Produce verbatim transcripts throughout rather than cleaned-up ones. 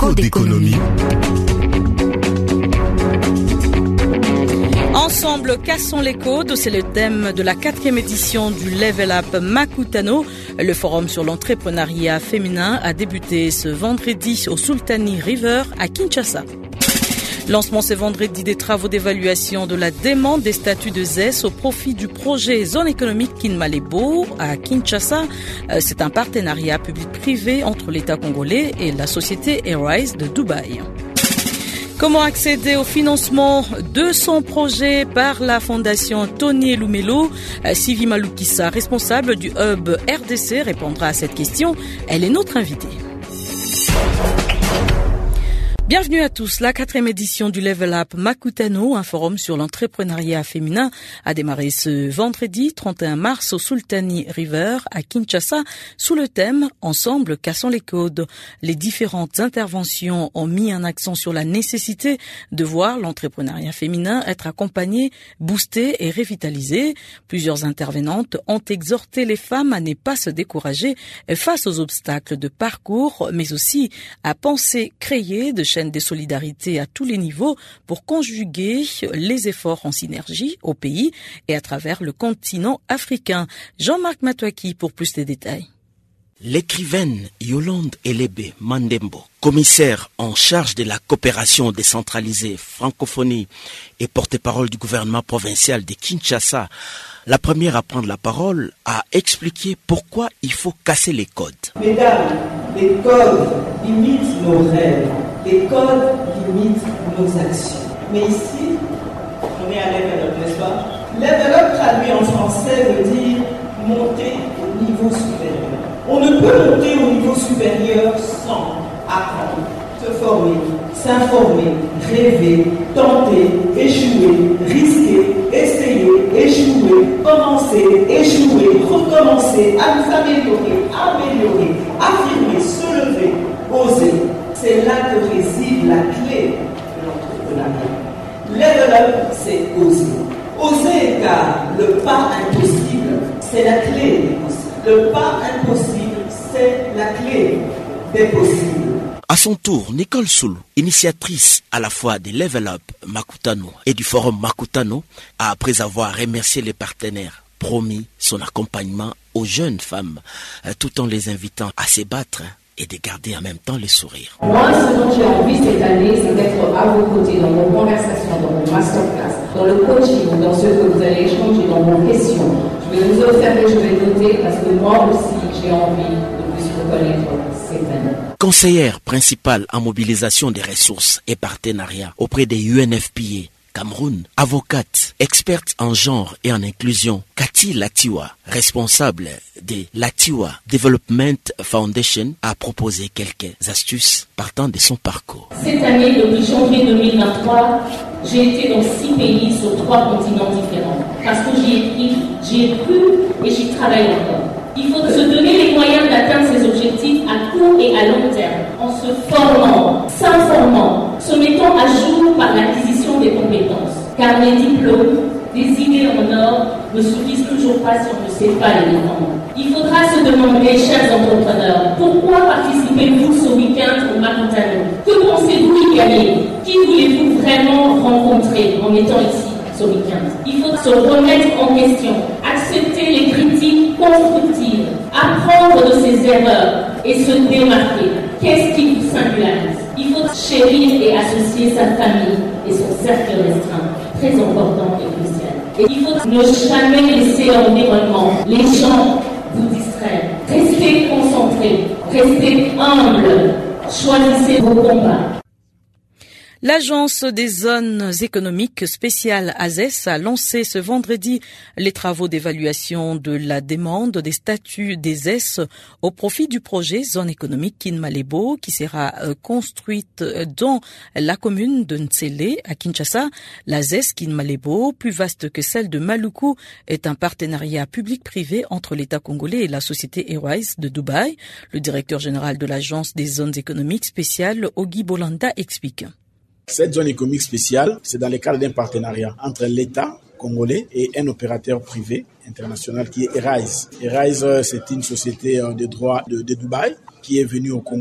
Code d'économie. Ensemble, cassons les codes, c'est le thème de la quatrième édition du Level Up Makutano. Le forum sur l'entrepreneuriat féminin a débuté ce vendredi au Sultani River à Kinshasa. Lancement ce vendredi des travaux d'évaluation de la demande des statuts de Z E S au profit du projet Zone économique Kinmalebo à Kinshasa. C'est un partenariat public-privé entre l'État congolais et la société Airrise de Dubaï. Comment accéder au financement de son projet par la fondation Tony Elumelu? Sylvie Malukissa, responsable du hub R D C, répondra à cette question. Elle est notre invitée. Bienvenue à tous. La quatrième édition du Level Up Makutano, un forum sur l'entrepreneuriat féminin, a démarré ce vendredi trente et un mars au Sultani River à Kinshasa sous le thème « Ensemble, cassons les codes ». Les différentes interventions ont mis un accent sur la nécessité de voir l'entrepreneuriat féminin être accompagné, boosté et revitalisé. Plusieurs intervenantes ont exhorté les femmes à ne pas se décourager face aux obstacles de parcours, mais aussi à penser créer de chaînes de solidarité à tous les niveaux pour conjuguer les efforts en synergie au pays et à travers le continent africain. Jean-Marc Matouaki pour plus de détails. L'écrivaine Yolande Elebe Mandembo, commissaire en charge de la coopération décentralisée francophonie et porte-parole du gouvernement provincial de Kinshasa, la première à prendre la parole, a expliqué pourquoi il faut casser les codes. Mesdames, les codes limitent nos rêves, les codes limitent nos actions. Mais ici, on est à Level Up, n'est-ce pas? Level Up traduit en français veut dire monter au niveau supérieur. On ne peut monter au niveau supérieur sans apprendre, se former, s'informer, rêver, tenter, échouer, risquer, essayer, échouer, commencer, échouer, recommencer, s'améliorer, améliorer, affirmer, se lever, oser. C'est là que réside la clé de l'entrepreneuriat. Level Up, c'est oser. Oser car le pas impossible, c'est la clé des possibles. Le pas impossible, c'est la clé des possibles. À son tour, Nicole Soulou, initiatrice à la fois des Level Up Makutano et du Forum Makutano, a, après avoir remercié les partenaires, promis son accompagnement aux jeunes femmes, tout en les invitant à se battre et de garder en même temps le sourire. Moi, ce dont j'ai envie cette année, c'est d'être à vos côtés dans vos conversations, dans vos masterclass, dans le coaching, dans ce que vous allez échanger, dans vos questions. Je vais vous observer, je vais noter, parce que moi aussi, j'ai envie de plus vous connaître cette année. Conseillère principale en mobilisation des ressources et partenariats auprès des U N F P A Cameroun, avocate, experte en genre et en inclusion, Cathy Latiwa, responsable de Latiwa Development Foundation, a proposé quelques astuces partant de son parcours. Cette année, depuis janvier deux mille vingt-trois, j'ai été dans six pays sur trois continents différents. Parce que j'y ai pris, j'y ai cru et j'y travaille encore. Il faut se donner les moyens d'atteindre ces objectifs à court et à long terme, en se formant, s'informant, se mettant à jour par l'acquisition des compétences. Car les diplômes, des idées en or, ne suffisent toujours pas si on ne sait pas les défendre. Il faudra se demander, chers entrepreneurs, pourquoi participez-vous ce week-end au Makutano? Que pensez-vous y gagner? Qui voulez-vous vraiment rencontrer en étant ici ce week-end? Il faut se remettre en question, accepter les critiques constructives, apprendre de ses erreurs et se démarquer. Qu'est-ce qui vous singularise? Il faut chérir et associer sa famille et son cercle restreint, très important et crucial. Et il faut ne jamais laisser l'environnement, les gens vous distraire. Restez concentrés, restez humbles, choisissez vos combats. L'Agence des zones économiques spéciales A Z E S a lancé ce vendredi les travaux d'évaluation de la demande des statuts des Z E S au profit du projet Zone économique Kinmalebo qui sera construite dans la commune de Ntsele à Kinshasa. La Z E S Kinmalebo, plus vaste que celle de Maluku, est un partenariat public-privé entre l'État congolais et la société Airrise de Dubaï. Le directeur général de l'Agence des zones économiques spéciales, Ogi Bolanda, explique. Cette zone économique spéciale, c'est dans le cadre d'un partenariat entre l'État congolais et un opérateur privé international qui est Airrise. Airrise, c'est une société de droit de, de Dubaï qui est venue au Congo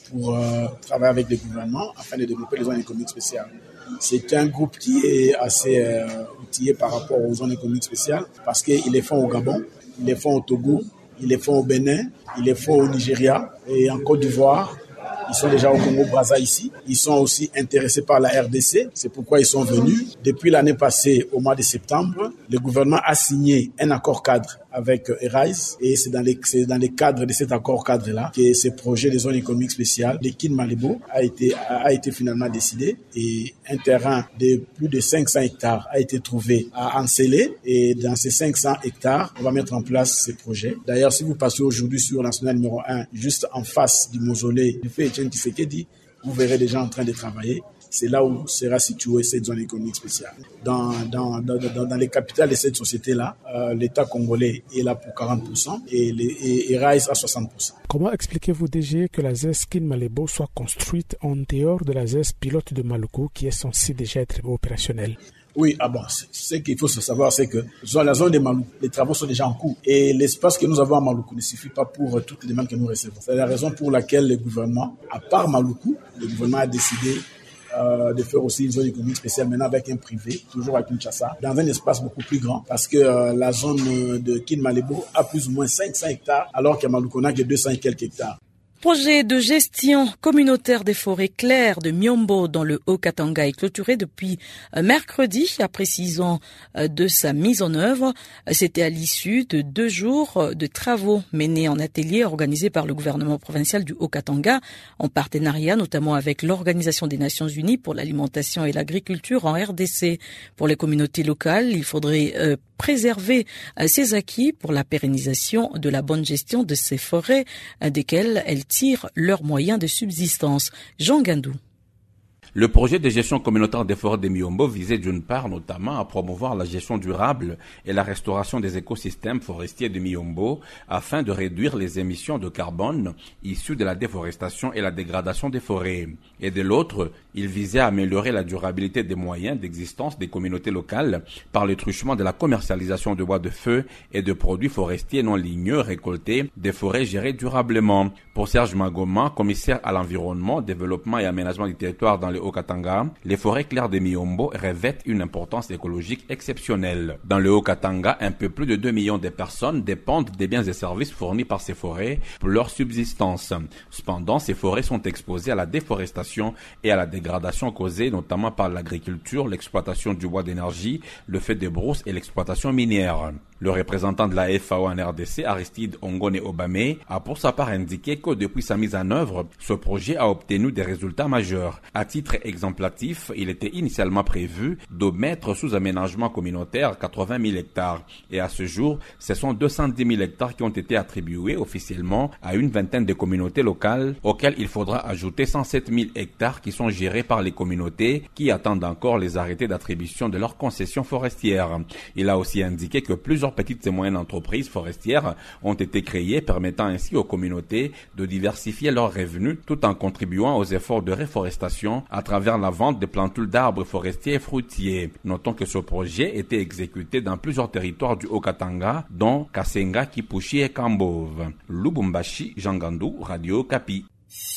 pour euh, travailler avec les gouvernements afin de développer les zones économiques spéciales. C'est un groupe qui est assez euh, outillé par rapport aux zones économiques spéciales parce qu'ils les font au Gabon, ils les font au Togo, ils les font au Bénin, ils les font au Nigeria et en Côte d'Ivoire. Ils sont déjà au Congo-Brazza ici. Ils sont aussi intéressés par la R D C. C'est pourquoi ils sont venus. Depuis l'année passée, au mois de septembre, le gouvernement a signé un accord cadre avec Erise. Et c'est dans les, c'est dans les cadres de cet accord cadre-là que ce projet de zone économique spéciale de Kin Malébo a été, a, a été finalement décidé. Et un terrain de plus de cinq cents hectares a été trouvé à Ansélé. Et dans ces cinq cents hectares, on va mettre en place ce projet. D'ailleurs, si vous passez aujourd'hui sur la nationale numéro un, juste en face du mausolée du fait Etienne Tshisekedi, vous verrez des gens en train de travailler. C'est là où sera située cette zone économique spéciale. Dans, dans, dans, dans, dans les capitales de cette société-là, euh, l'État congolais est là pour quarante pour cent et, les, et, et Rise à soixante pour cent. Comment expliquez-vous, D G, que la Z E S Kin Malébo soit construite en dehors de la Z E S pilote de Maluku qui est censée déjà être opérationnelle? Oui, ah bon, ce qu'il faut savoir, c'est que dans la zone de Maluku, les travaux sont déjà en cours. Et l'espace que nous avons à Maluku ne suffit pas pour toutes les demandes que nous recevons. C'est la raison pour laquelle le gouvernement, à part Maluku, le gouvernement a décidé euh, de faire aussi une zone économique spéciale maintenant avec un privé, toujours à Kinshasa, dans un espace beaucoup plus grand. Parce que euh, la zone de Kin Malébo a plus ou moins cinq cents hectares, alors qu'à Maluku, on a que deux cents et quelques hectares. Projet de gestion communautaire des forêts claires de Miombo dans le Haut-Katanga est clôturé depuis mercredi après six ans de sa mise en œuvre. C'était à l'issue de deux jours de travaux menés en atelier organisés par le gouvernement provincial du Haut-Katanga en partenariat notamment avec l'Organisation des Nations Unies pour l'alimentation et l'agriculture en R D C. Pour les communautés locales, il faudrait euh, préserver euh, ces acquis pour la pérennisation de la bonne gestion de ces forêts, euh, desquelles elles tirent leurs moyens de subsistance. Jean Gandou. Le projet de gestion communautaire des forêts de Miombo visait d'une part notamment à promouvoir la gestion durable et la restauration des écosystèmes forestiers de Miombo afin de réduire les émissions de carbone issues de la déforestation et la dégradation des forêts. Et de l'autre, il visait à améliorer la durabilité des moyens d'existence des communautés locales par le truchement de la commercialisation de bois de feu et de produits forestiers non ligneux récoltés des forêts gérées durablement. Pour Serge Magoma, commissaire à l'environnement, développement et aménagement du territoire dans le Haut-Katanga, les forêts claires de Miombo revêtent une importance écologique exceptionnelle. Dans le Haut-Katanga, un peu plus de deux millions de personnes dépendent des biens et services fournis par ces forêts pour leur subsistance. Cependant, ces forêts sont exposées à la déforestation et à la dégradation causée notamment par l'agriculture, l'exploitation du bois d'énergie, le feu de brousse et l'exploitation minière. Le représentant de la F A O en R D C, Aristide Ongone Obame, a pour sa part indiqué que depuis sa mise en œuvre, ce projet a obtenu des résultats majeurs. À titre exemplatif, il était initialement prévu de mettre sous aménagement communautaire quatre-vingt mille hectares. Et à ce jour, ce sont deux cent dix mille hectares qui ont été attribués officiellement à une vingtaine de communautés locales, auxquelles il faudra ajouter cent sept mille hectares qui sont gérés par les communautés qui attendent encore les arrêtés d'attribution de leurs concessions forestières. Il a aussi indiqué que plusieurs petites et moyennes entreprises forestières ont été créées, permettant ainsi aux communautés de diversifier leurs revenus tout en contribuant aux efforts de réforestation à travers la vente de plantules d'arbres forestiers et fruitiers. Notons que ce projet était exécuté dans plusieurs territoires du Haut-Katanga, dont Kasenga, Kipushi et Kambove. Lubumbashi, Jean Gandou, Radio Okapi.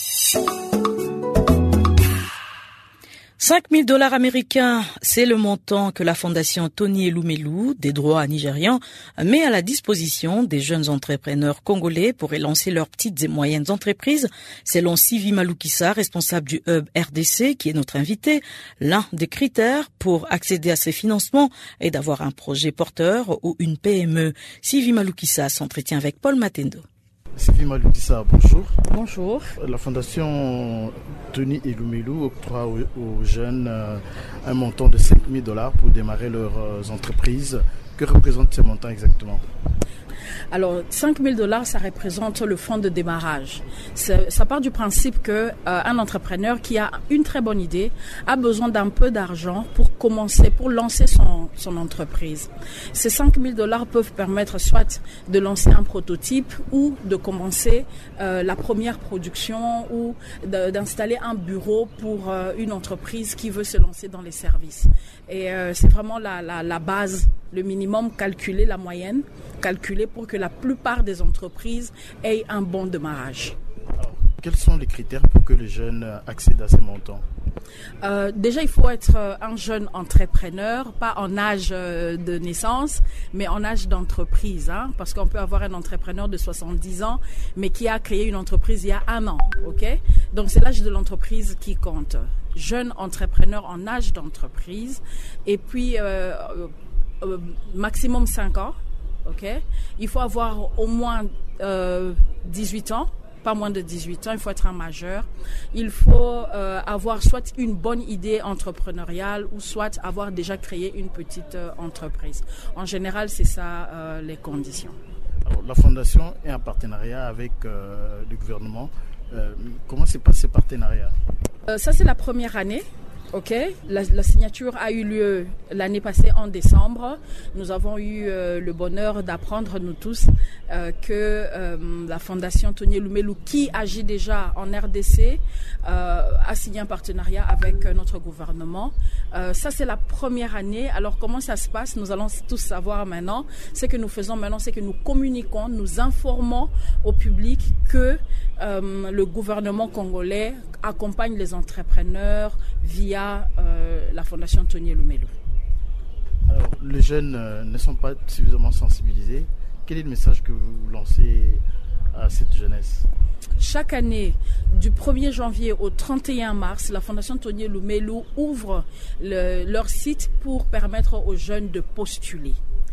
cinq mille dollars américains, c'est le montant que la fondation Tony Elumelu, des droits nigérians, met à la disposition des jeunes entrepreneurs congolais pour relancer leurs petites et moyennes entreprises. Selon Sylvie Malukissa, responsable du Hub R D C, qui est notre invité, l'un des critères pour accéder à ces financements est d'avoir un projet porteur ou une P M E. Sylvie Malukissa s'entretient avec Paul Matendo. Sylvie Malukissa, bonjour. Bonjour. La fondation Tony Elumelu octroie aux, aux jeunes euh, un montant de cinq mille dollars pour démarrer leurs euh, entreprises. Que représentent ces montants exactement ? Alors, cinq mille dollars, ça représente le fonds de démarrage. Ça, ça part du principe que euh, un entrepreneur qui a une très bonne idée a besoin d'un peu d'argent pour commencer, pour lancer son, son entreprise. Ces cinq mille dollars peuvent permettre soit de lancer un prototype ou de commencer euh, la première production ou de, d'installer un bureau pour euh, une entreprise qui veut se lancer dans les services. Et euh, c'est vraiment la, la, la base, le minimum, calculer la moyenne, calculer pour que la plupart des entreprises aient un bon démarrage. Quels sont les critères pour que les jeunes accèdent à ces montants? Euh, déjà, il faut être un jeune entrepreneur, pas en âge de naissance, mais en âge d'entreprise. Hein, parce qu'on peut avoir un entrepreneur de soixante-dix ans, mais qui a créé une entreprise il y a un an. Okay? Donc, c'est l'âge de l'entreprise qui compte. Jeune entrepreneur en âge d'entreprise. Et puis, euh, euh, maximum cinq ans. Okay? Il faut avoir au moins euh, dix-huit ans. Pas moins de dix-huit ans, il faut être un majeur. Il faut euh, avoir soit une bonne idée entrepreneuriale ou soit avoir déjà créé une petite euh, entreprise. En général, c'est ça euh, les conditions. Alors, la fondation est en partenariat avec euh, le gouvernement. Euh, comment s'est passé ce partenariat? euh, Ça, c'est la première année. Ok, la, la signature a eu lieu l'année passée en décembre. Nous avons eu euh, le bonheur d'apprendre, nous tous, euh, que euh, la Fondation Tony Lumelu, qui agit déjà en R D C, euh, a signé un partenariat avec euh, notre gouvernement. Euh, ça, c'est la première année. Alors, comment ça se passe? Nous allons tous savoir maintenant. Ce que nous faisons maintenant, c'est que nous communiquons, nous informons au public que euh, le gouvernement congolais accompagne les entrepreneurs via euh, la Fondation Tony Lumelu. Alors, les jeunes euh, ne sont pas suffisamment sensibilisés. Quel est le message que vous lancez à cette jeunesse? Chaque année, du premier janvier au trente et un mars, la Fondation Tony Lumelu ouvre le, leur site pour permettre aux jeunes de postuler.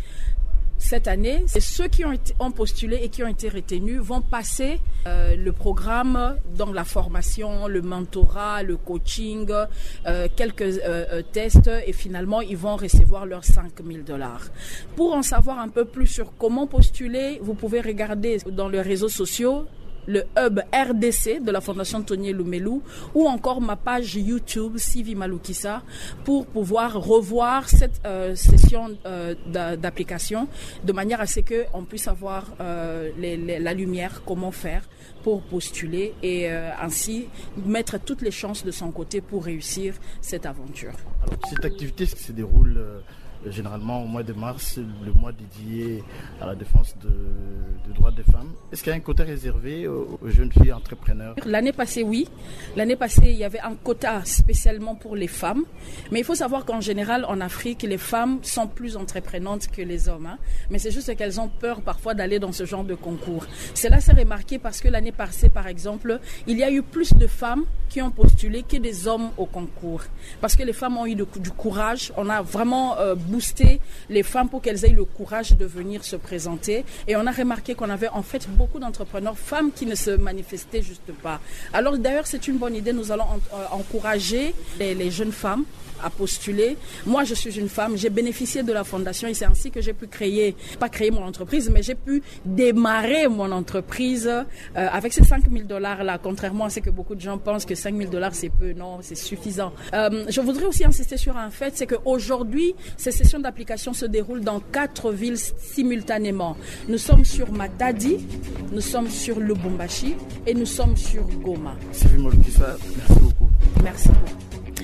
Cette année, c'est ceux qui ont, été, ont postulé et qui ont été retenus vont passer euh, le programme, donc la formation, le mentorat, le coaching, euh, quelques euh, euh, tests et finalement ils vont recevoir leurs cinq mille dollars. Pour en savoir un peu plus sur comment postuler, vous pouvez regarder dans les réseaux sociaux le hub R D C de la Fondation Tony Lumelu ou encore ma page YouTube Sylvie Malukisa pour pouvoir revoir cette euh, session euh, d'application de manière à ce qu'on puisse avoir euh, les, les, la lumière, comment faire pour postuler et euh, ainsi mettre toutes les chances de son côté pour réussir cette aventure. Alors, cette activité se déroule euh, généralement au mois de mars, le mois dédié à la défense de, des droits des femmes. Est-ce qu'il y a un quota réservé aux, aux jeunes filles entrepreneurs? L'année passée, oui. L'année passée, il y avait un quota spécialement pour les femmes. Mais il faut savoir qu'en général, en Afrique, les femmes sont plus entreprenantes que les hommes. Hein. Mais c'est juste qu'elles ont peur parfois d'aller dans ce genre de concours. Cela s'est remarqué parce que l'année passée, par exemple, il y a eu plus de femmes qui ont postulé que des hommes au concours. Parce que les femmes ont eu de, du courage. On a vraiment euh, booster les femmes pour qu'elles aient le courage de venir se présenter. Et on a remarqué qu'on avait en fait beaucoup d'entrepreneurs femmes qui ne se manifestaient juste pas. Alors d'ailleurs, c'est une bonne idée. Nous allons en, euh, encourager les, les jeunes femmes à postuler. Moi, je suis une femme, j'ai bénéficié de la fondation et c'est ainsi que j'ai pu créer, pas créer mon entreprise, mais j'ai pu démarrer mon entreprise euh, avec ces cinq mille dollars là, contrairement à ce que beaucoup de gens pensent que cinq mille dollars c'est peu, non, c'est suffisant. Euh, je voudrais aussi insister sur un fait, c'est qu'aujourd'hui, ces sessions d'application se déroulent dans quatre villes simultanément. Nous sommes sur Matadi, nous sommes sur Lubumbashi et nous sommes sur Goma. Sylvie Malukisa, merci beaucoup. Merci beaucoup.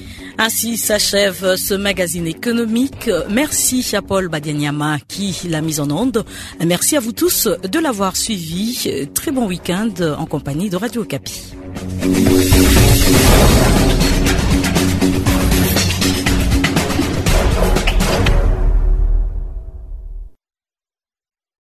Ainsi s'achève ce magazine économique. Merci à Paul Badianyama qui l'a mise en onde. Merci à vous tous de l'avoir suivi. Très bon week-end en compagnie de Radio Okapi.